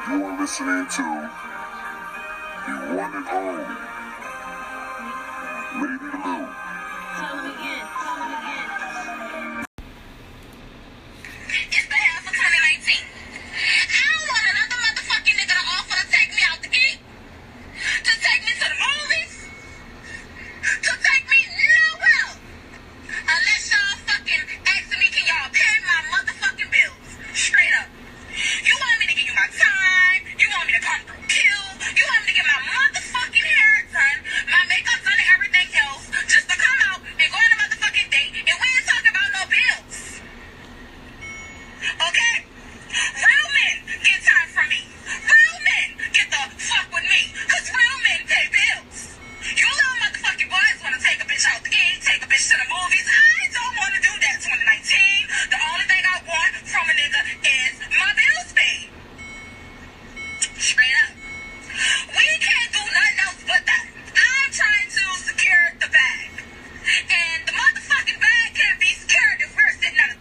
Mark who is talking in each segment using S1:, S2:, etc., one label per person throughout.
S1: You are listening to the one and only Lady Lou.
S2: Tell him again.
S3: It's the half of 2019. I don't want another motherfucking nigga to offer to take me out to eat, to take me to the movies, to take me nowhere. Unless y'all fucking asking me, can y'all pay my motherfucking bills? Straight up. You want me to give you my time? You want me to come through kill? You want me to get my motherfucking hair done, my makeup done, and everything else, just to come out and go on a motherfucking date, and we ain't talking about no bills. Okay? Real men get time from me. Real men get the fuck with me. Cause real men pay bills. You little motherfucking boys want to take a bitch out to eat, take a bitch to the movies. I don't want to do that 2019. The only thing I want from a nigga is my bills paid. Straight up. We can't do nothing else but that. I'm trying to secure the bag. And the motherfucking bag can't be secured if we're sitting at a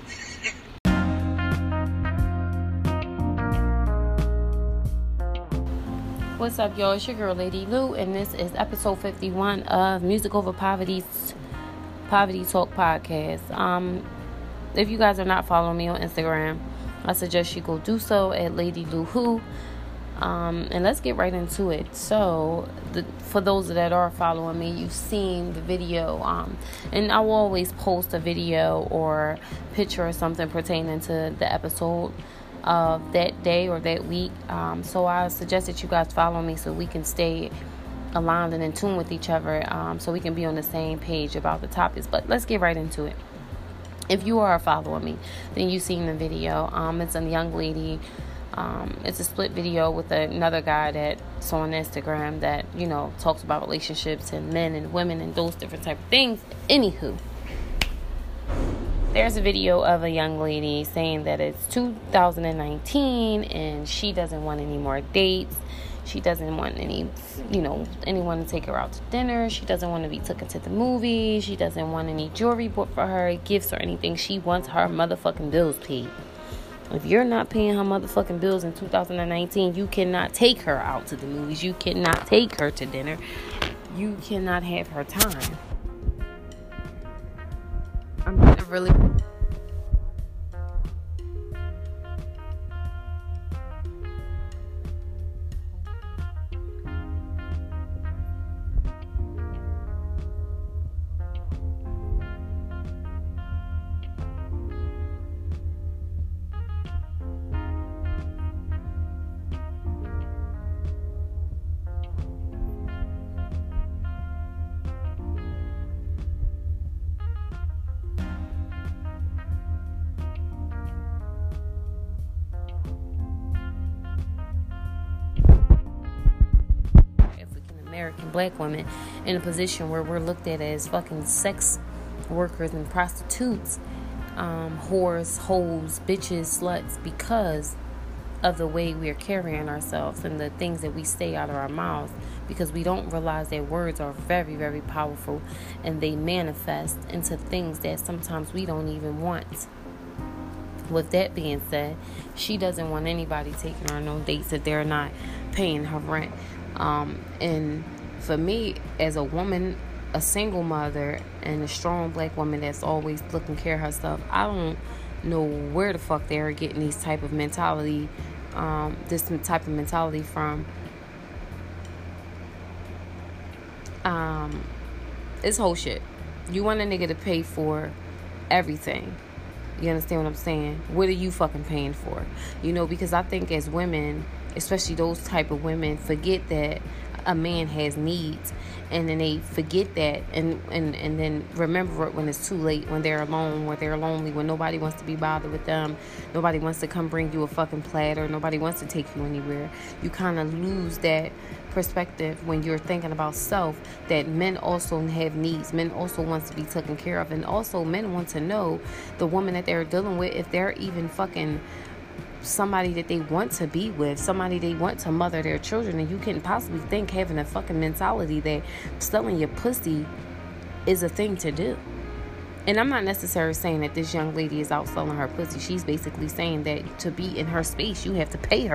S2: What's up, y'all? It's your girl, Lady Lou, and this is episode 51 of Music Over Poverty's Poverty Talk podcast. If you guys are not following me on Instagram, I suggest you go do so at Lady Lou Who. And let's get right into it. So, for those that are following me, you've seen the video. And I will always post a video or picture or something pertaining to the episode of that day or that week. So I suggest that you guys follow me so we can stay aligned and in tune with each other, so we can be on the same page about the topics. But let's get right into it. If you are following me, then you've seen the video. It's a young lady. It's a split video with another guy that's on Instagram that, talks about relationships and men and women and those different type of things. Anywho, there's a video of a young lady saying that it's 2019 and she doesn't want any more dates. She doesn't want anyone to take her out to dinner. She doesn't want to be taken to the movies. She doesn't want any jewelry bought for her, gifts or anything. She wants her motherfucking bills paid. If you're not paying her motherfucking bills in 2019, you cannot take her out to the movies. You cannot take her to dinner. You cannot have her time. I'm gonna really... American black women in a position where we're looked at as fucking sex workers and prostitutes, whores, hoes, bitches, sluts, because of the way we're carrying ourselves and the things that we say out of our mouths, because we don't realize that words are very, very powerful and they manifest into things that sometimes we don't even want. With that being said, she doesn't want anybody taking her on no dates if they're not paying her rent. And for me, as a woman, a single mother, and a strong black woman that's always looking care of herself, I don't know where the fuck they're getting these type of mentality, this type of mentality from. It's whole shit. You want a nigga to pay for everything. You understand what I'm saying? What are you fucking paying for? Because I think as women, especially those type of women, forget that a man has needs, and then they forget that and then remember it when it's too late, when they're alone, when they're lonely, when nobody wants to be bothered with them, nobody wants to come bring you a fucking platter, nobody wants to take you anywhere. You kind of lose that perspective when you're thinking about self, that men also have needs, men also wants to be taken care of, and also men want to know the woman that they're dealing with, if they're even fucking somebody that they want to be with, somebody they want to mother their children. And you can possibly think having a fucking mentality that selling your pussy is a thing to do. And I'm not necessarily saying that this young lady is out selling her pussy. She's basically saying that to be in her space, you have to pay her for it.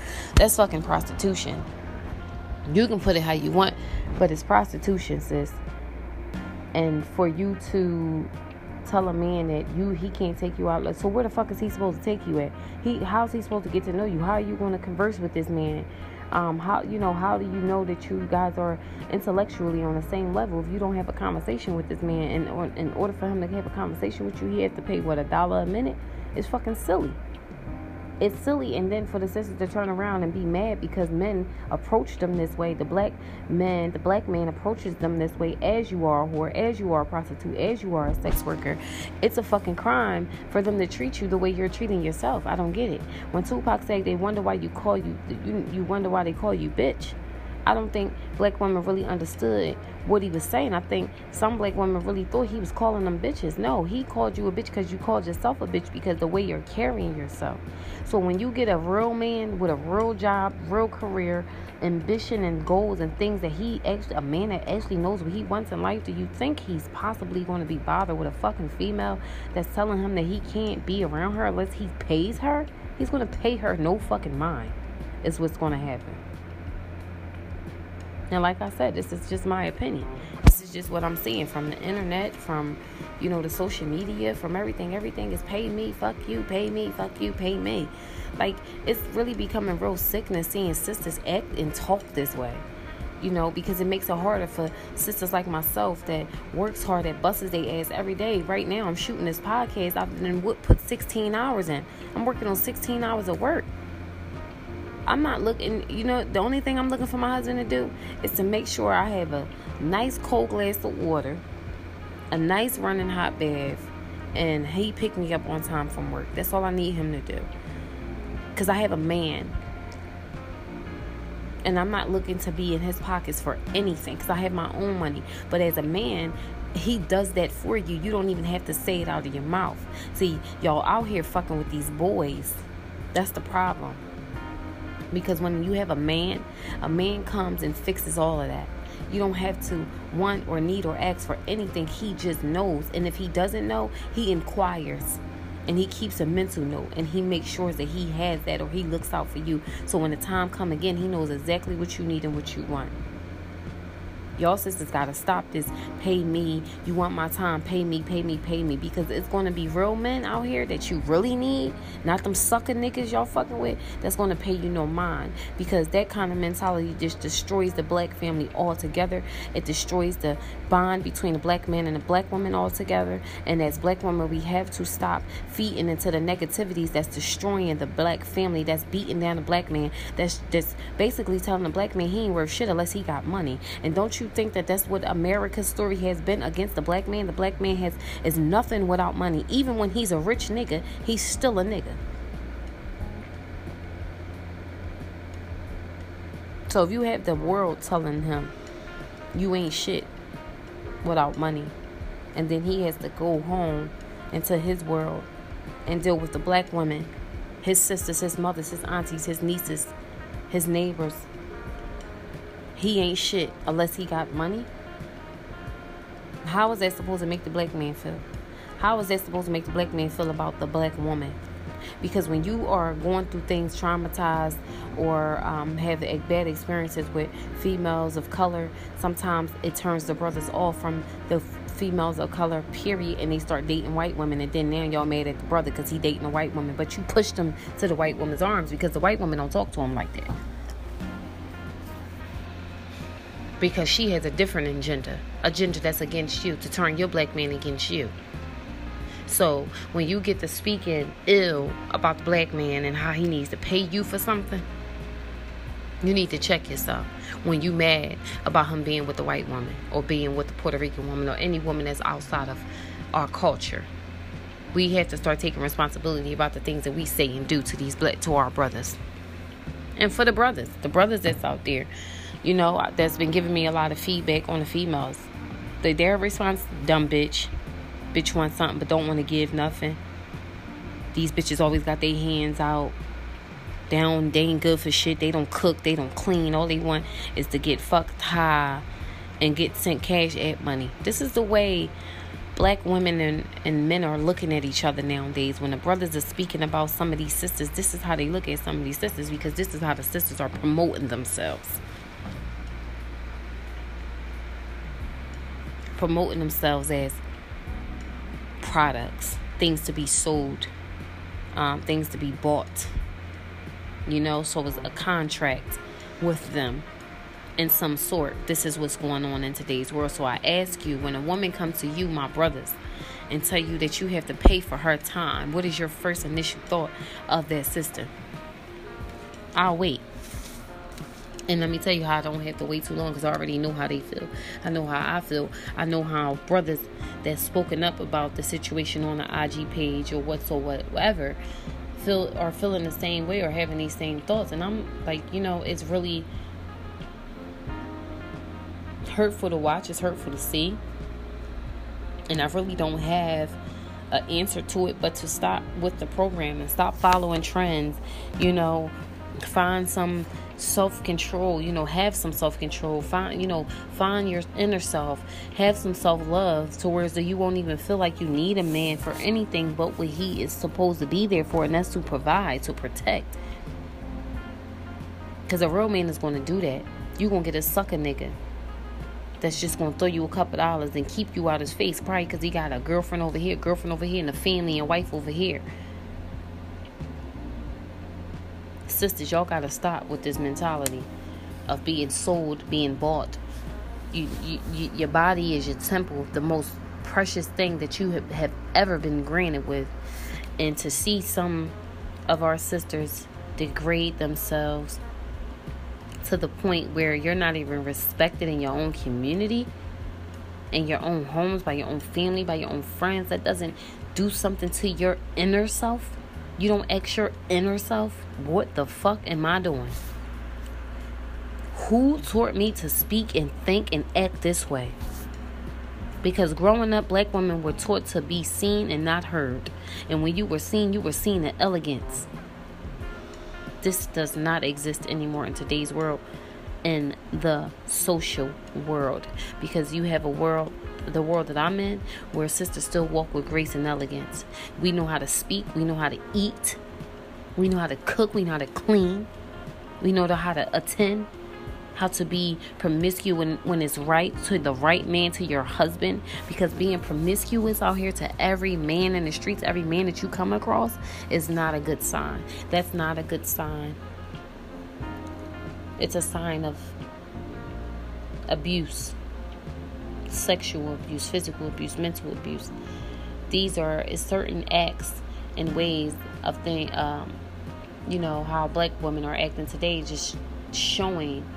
S2: That's fucking prostitution. You can put it how you want, but it's prostitution, sis. And for you to tell a man that he can't take you out, like, so where the fuck is he supposed to take you at? How's he supposed to get to know you? How are you going to converse with this man? How do you know that you guys are intellectually on the same level if you don't have a conversation with this man? And in order for him to have a conversation with you, he has to pay $1 a minute. It's fucking silly. It's silly. And then for the sisters to turn around and be mad because men approach them this way, the black man approaches them this way, as you are a whore, as you are a prostitute, as you are a sex worker. It's a fucking crime for them to treat you the way you're treating yourself. I don't get it. When Tupac said they wonder why you wonder why they call you bitch, I don't think black women really understood what he was saying. I think some black women really thought he was calling them bitches. No, he called you a bitch because you called yourself a bitch because the way you're carrying yourself. So when you get a real man with a real job, real career, ambition and goals and things that a man that actually knows what he wants in life, do you think he's possibly going to be bothered with a fucking female that's telling him that he can't be around her unless he pays her? He's going to pay her no fucking mind is what's going to happen. And like I said, this is just my opinion. This is just what I'm seeing from the internet, from, the social media, from everything. Everything is pay me, fuck you, pay me, fuck you, pay me. Like, it's really becoming real sickness seeing sisters act and talk this way. Because it makes it harder for sisters like myself that works hard, that busts their ass every day. Right now, I'm shooting this podcast. I've been put 16 hours in. I'm working on 16 hours of work. I'm not looking, the only thing I'm looking for my husband to do is to make sure I have a nice cold glass of water, a nice running hot bath, and he pick me up on time from work. That's all I need him to do. Because I have a man. And I'm not looking to be in his pockets for anything because I have my own money. But as a man, he does that for you. You don't even have to say it out of your mouth. See, y'all out here fucking with these boys. That's the problem. Because when you have a man comes and fixes all of that. You don't have to want or need or ask for anything. He just knows. And if he doesn't know, he inquires. And he keeps a mental note. And he makes sure that he has that, or he looks out for you. So when the time comes again, he knows exactly what you need and what you want. Y'all sisters gotta stop this. Pay me. You want my time. Pay me, pay me, pay me. Because it's gonna be real men out here that you really need. Not them sucker niggas y'all fucking with. That's gonna pay you no mind. Because that kind of mentality just destroys the black family altogether. It destroys the bond between the black man and the black woman altogether. And as black women, we have to stop feeding into the negativities that's destroying the black family. That's beating down the black man. That's basically telling the black man he ain't worth shit unless he got money. And don't you think that that's what America's story has been against the black man? The black man is nothing without money. Even when he's a rich nigga, he's still a nigga. So if you have the world telling him you ain't shit without money, and then he has to go home into his world and deal with the black women, his sisters, his mothers, his aunties, his nieces, his neighbors, he ain't shit unless he got money. How is that supposed to make the black man feel? How is that supposed to make the black man feel about the black woman? Because when you are going through things, traumatized, or have bad experiences with females of color, sometimes it turns the brothers off from the females of color, period, and they start dating white women. And then now y'all mad at the brother because he dating a white woman, but you pushed him to the white woman's arms because the white woman don't talk to him like that. Because she has a different agenda that's against you, to turn your black man against you. So when you get to speaking ill about the black man and how he needs to pay you for something, you need to check yourself. When you mad about him being with the white woman, or being with the Puerto Rican woman, or any woman that's outside of our culture, we have to start taking responsibility about the things that we say and do to our brothers. And for the brothers that's out there, that's been giving me a lot of feedback on the females. Their response, dumb bitch. Bitch wants something but don't want to give nothing. These bitches always got their hands out. They ain't good for shit. They don't cook. They don't clean. All they want is to get fucked high and get sent cash ad money. This is the way black women and men are looking at each other nowadays. When the brothers are speaking about some of these sisters, this is how they look at some of these sisters, because this is how the sisters are promoting themselves. Promoting themselves as products, things to be sold, things to be bought. So it's a contract with them in some sort. This is what's going on in today's world. So I ask you, when a woman comes to you, my brothers, and tell you that you have to pay for her time, what is your first initial thought of that sister? I'll wait. And let me tell you how I don't have to wait too long, because I already know how they feel. I know how I feel. I know how brothers that's spoken up about the situation on the IG page or whatsoever are feeling the same way or having these same thoughts. And I'm like, it's really hurtful to watch. It's hurtful to see. And I really don't have an answer to it but to stop with the program and stop following trends. Find some self-control, have some self-control, find your inner self, have some self-love, to where you won't even feel like you need a man for anything but what he is supposed to be there for, and that's to provide, to protect. Because a real man is going to do that. You're going to get a sucker nigga that's just going to throw you a couple dollars and keep you out his face, probably because he got a girlfriend over here, and a family and wife over here. Sisters, y'all gotta stop with this mentality of being sold, being bought. Your body is your temple, the most precious thing that you have ever been granted with. And to see some of our sisters degrade themselves to the point where you're not even respected in your own community, in your own homes, by your own family, by your own friends, that doesn't do something to your inner self. You don't ask your inner self, what the fuck am I doing? Who taught me to speak and think and act this way? Because growing up, black women were taught to be seen and not heard. And when you were seen in elegance. This does not exist anymore in today's world, in the social world. Because you have the world that I'm in, where sisters still walk with grace and elegance. We know how to speak. We know how to eat. We know how to cook. We know how to clean. We know how to attend. How to be promiscuous when it's right, to the right man, to your husband. Because being promiscuous out here to every man in the streets, every man that you come across, is not a good sign. That's not a good sign. It's a sign of abuse. Sexual abuse, physical abuse, mental abuse. These are certain acts and ways of how black women are acting today, just showing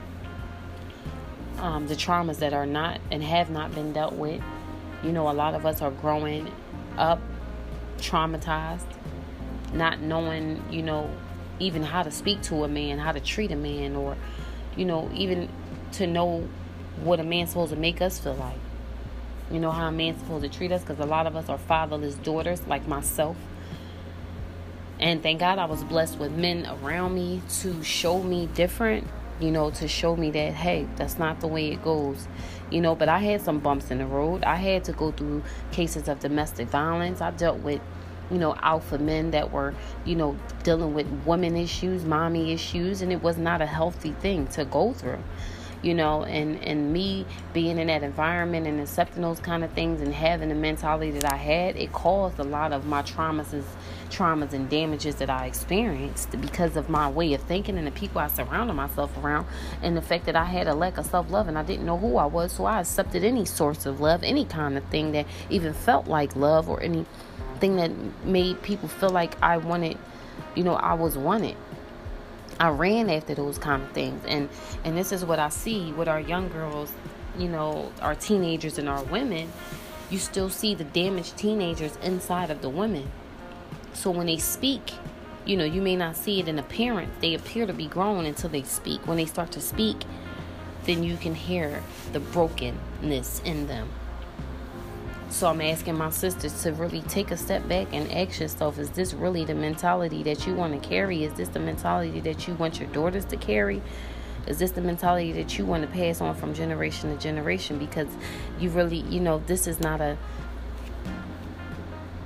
S2: the traumas that are not and have not been dealt with. A lot of us are growing up traumatized, not knowing, even how to speak to a man, how to treat a man, or, even to know what a man's supposed to make us feel like. How a man's supposed to treat us, because a lot of us are fatherless daughters, like myself. And thank God I was blessed with men around me to show me different, to show me that, hey, that's not the way it goes. But I had some bumps in the road. I had to go through cases of domestic violence. I dealt with, alpha men that were, dealing with women issues, mommy issues, and it was not a healthy thing to go through. And me being in that environment and accepting those kind of things and having the mentality that I had, it caused a lot of my traumas and damages that I experienced because of my way of thinking and the people I surrounded myself around, and the fact that I had a lack of self-love and I didn't know who I was, so I accepted any source of love, any kind of thing that even felt like love, or anything that made people feel like I wanted, I was wanted. I ran after those kind of things. And this is what I see with our young girls, our teenagers and our women. You still see the damaged teenagers inside of the women. So when they speak, you may not see it in appearance. They appear to be grown until they speak. When they start to speak, then you can hear the brokenness in them. So I'm asking my sisters to really take a step back and ask yourself, is this really the mentality that you want to carry? Is this the mentality that you want your daughters to carry? Is this the mentality that you want to pass on from generation to generation? Because you really, this is not a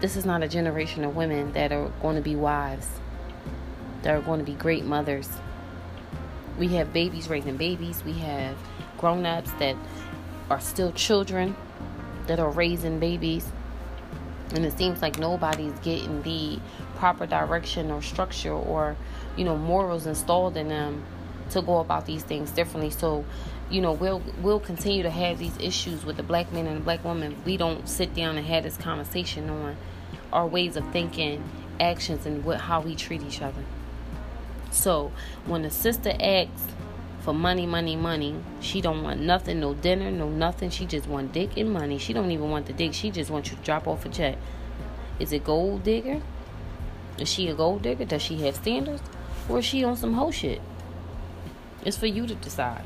S2: this is not a generation of women that are going to be wives, that are going to be great mothers. We have babies raising babies. We have grown-ups that are still children that are raising babies. And it seems like nobody's getting the proper direction or structure or, morals installed in them to go about these things differently. So, we'll continue to have these issues with the black man and the black woman if we don't sit down and have this conversation on our ways of thinking, actions, and how we treat each other. So when the sister asks for money, she don't want nothing, no dinner, no nothing. She just want dick and money. She don't even want the dick. She just wants you to drop off a check. Is it gold digger? Is she a gold digger? Does she have standards? Or is she on some hoe shit? It's for you to decide.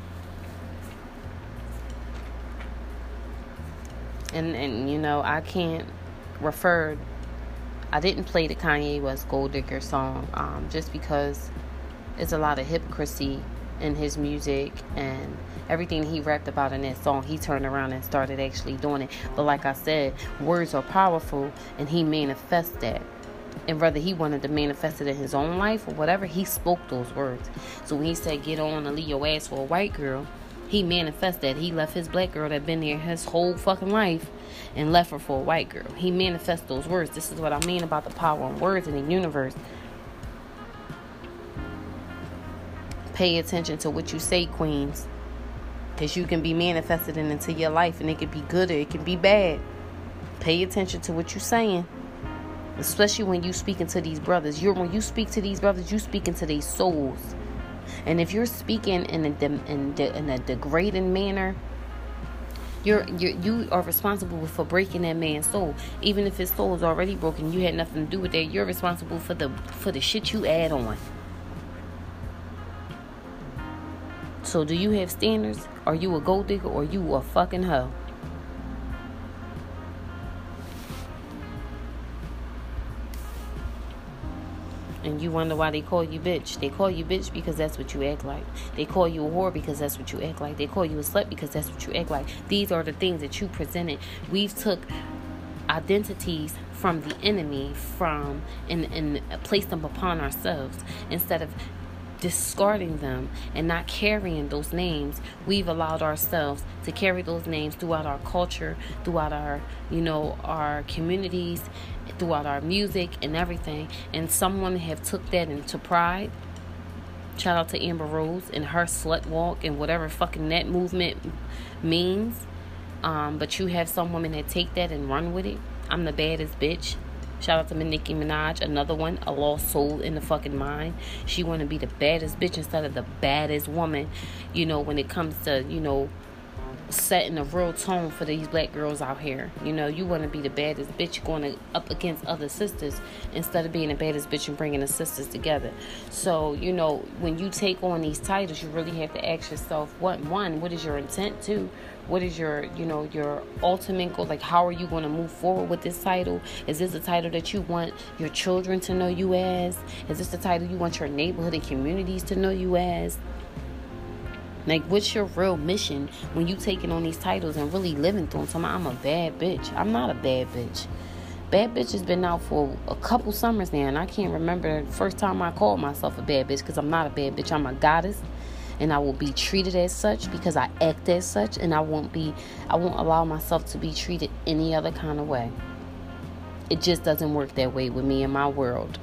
S2: And I can't refer. I didn't play the Kanye West Gold Digger song just because it's a lot of hypocrisy in his music and everything he rapped about in that song. He turned around and started actually doing it. But like I said, words are powerful, and he manifests that. And whether he wanted to manifest it in his own life or whatever, he spoke those words. So when he said, get on and leave your ass for a white girl, he manifested that. He left his black girl that been there his whole fucking life and left her for a white girl. He manifests those words. This is what I mean about the power of words in the universe. Pay attention to what you say, queens. Because you can be manifested into your life, and it can be good or it can be bad. Pay attention to what you're saying. Especially when you speaking to these brothers. When you speak to these brothers, you speaking to their souls. And if you're speaking in a degrading manner, you are responsible for breaking that man's soul. Even if his soul is already broken, you had nothing to do with that. You're responsible for the shit you add on. So do you have standards? Are you a gold digger or you a fucking hoe? And you wonder why they call you bitch. They call you bitch because that's what you act like. They call you a whore because that's what you act like. They call you a slut because that's what you act like. These are the things that you presented. We've took identities from the enemy and placed them upon ourselves. Instead of discarding them and not carrying those names, we've allowed ourselves to carry those names throughout our culture, throughout our our communities, throughout our music and everything. And someone have took that into pride. Shout out to Amber Rose and her slut walk and whatever fucking that movement means. But you have some women that take that and run with it. I'm the baddest bitch. Shout out to Nicki Minaj, another one, a lost soul in the fucking mind. She want to be the baddest bitch instead of the baddest woman, when it comes to, setting a real tone for these black girls out here. You want to be the baddest bitch going up against other sisters instead of being the baddest bitch and bringing the sisters together. So, when you take on these titles, you really have to ask yourself, what is your intent to? What is your ultimate goal? Like, how are you going to move forward with this title? Is this a title that you want your children to know you as? Is this the title you want your neighborhood and communities to know you as? Like, what's your real mission when you taking on these titles and really living through them? So I'm a bad bitch. I'm not a bad bitch. Bad bitch has been out for a couple summers now, and I can't remember the first time I called myself a bad bitch, because I'm not a bad bitch. I'm a goddess. And I will be treated as such because I act as such, and I won't allow myself to be treated any other kind of way. It just doesn't work that way with me in my world.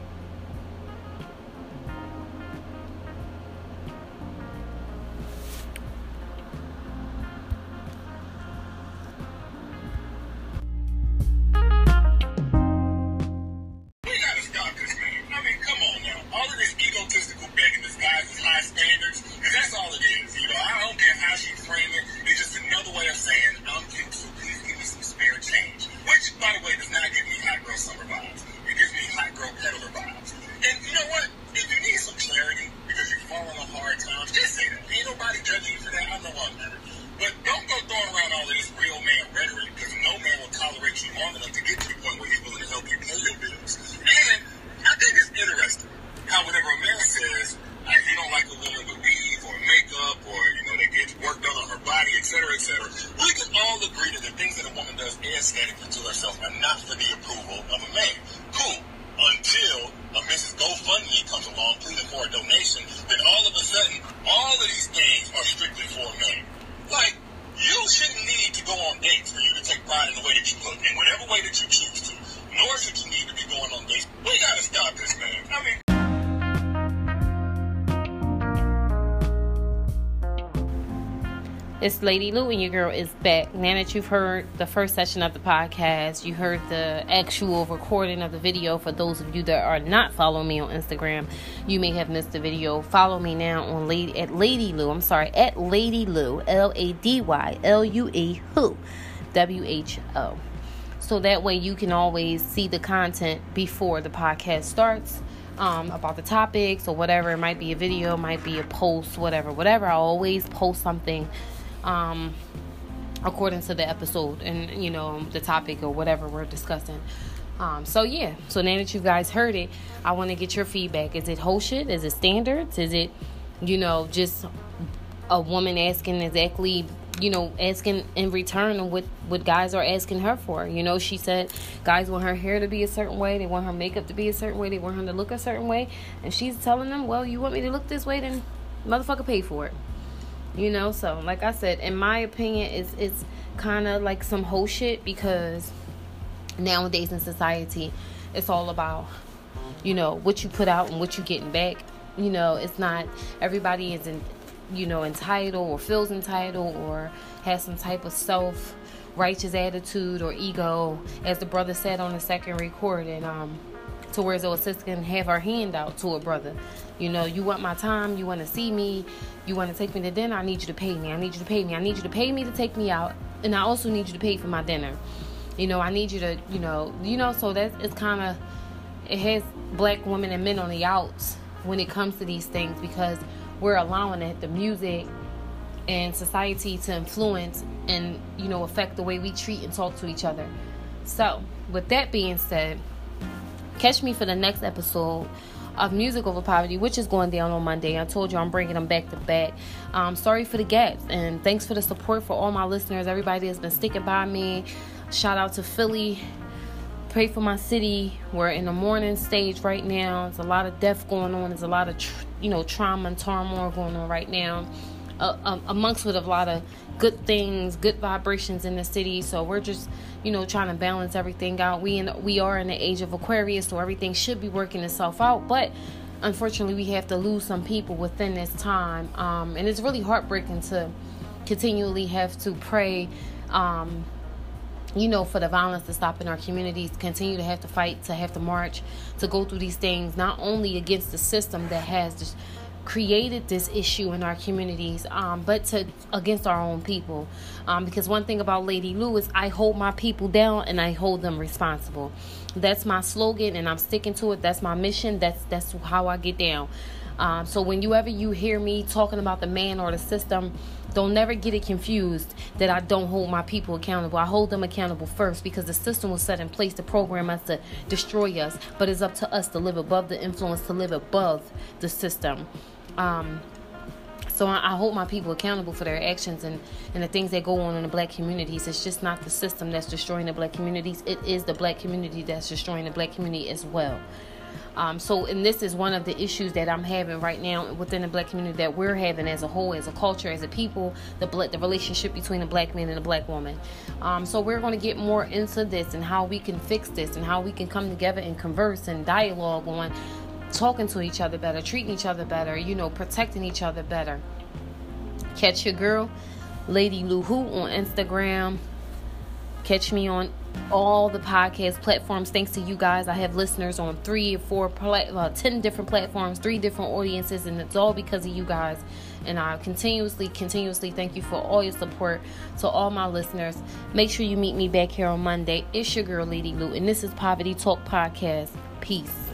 S3: We can all agree that the things that a woman does aesthetically to herself are not for the approval
S2: It's Lady Lou and your girl is back. Now that you've heard the first session of the podcast, you heard the actual recording of the video. For those of you that are not following me on Instagram, you may have missed the video. Follow me now on at Lady Lou, LadyLue, who, WHO. So that way you can always see the content before the podcast starts. About the topics or whatever. It might be a video, might be a post, whatever. I always post something according to the episode and, the topic or whatever we're discussing. So now that you guys heard it, I want to get your feedback. Is it whole shit? Is it standards? Is it, just a woman asking exactly, asking in return what guys are asking her for? She said guys want her hair to be a certain way. They want her makeup to be a certain way. They want her to look a certain way. And she's telling them, well, you want me to look this way? Then motherfucker pay for it. So like I said, in my opinion, it's kind of like some whole shit, because nowadays in society, it's all about, what you put out and what you getting back. It's not, everybody isn't, entitled or feels entitled or has some type of self-righteous attitude or ego, as the brother said on the second recording, to where a sister can have her hand out to a brother. You want my time, you want to see me, you want to take me to dinner, I need you to pay me. I need you to pay me to take me out, and I also need you to pay for my dinner. I need you to, so it's kind of, it has black women and men on the outs when it comes to these things, because we're allowing the music and society to influence and, affect the way we treat and talk to each other. So, with that being said, catch me for the next episode of Music Over Poverty, which is going down on Monday. I told you I'm bringing them back to back. Sorry for the gaps, and thanks for the support for all my listeners. Everybody has been sticking by me. Shout out to Philly. Pray for my city. We're in the mourning stage right now. There's a lot of death going on. There's a lot of trauma and turmoil going on right now, amongst with a lot of good things, good vibrations in the city. So we're just trying to balance everything out. We are in the age of Aquarius, so everything should be working itself out, but unfortunately we have to lose some people within this time, and it's really heartbreaking to continually have to pray for the violence to stop in our communities, continue to have to fight, to have to march, to go through these things, not only against the system that has just created this issue in our communities, but against our own people. Because one thing about Lady Lou is I hold my people down and I hold them responsible. That's my slogan, and I'm sticking to it. That's my mission. That's how I get down. So whenever you hear me talking about the man or the system, don't never get it confused that I don't hold my people accountable. I hold them accountable first, because the system was set in place to program us, to destroy us. But it's up to us to live above the influence, to live above the system. So I hold my people accountable for their actions and the things that go on in the black communities. It's just not the system that's destroying the black communities. It is the black community that's destroying the black community as well. And this is one of the issues that I'm having right now within the black community, that we're having as a whole, as a culture, as a people, the relationship between the black man and the black woman. So we're going to get more into this and how we can fix this and how we can come together and converse and dialogue on talking to each other better, treating each other better, protecting each other better. Catch your girl, Lady Lou Who, on Instagram. Catch me on all the podcast platforms. Thanks to you guys, I have listeners on 3 or 4 10 different platforms, 3 different audiences, and it's all because of you guys. And I continuously thank you for all your support. To all my listeners, make sure you meet me back here on Monday. It's your girl, Lady Lou, and this is Poverty Talk Podcast. Peace.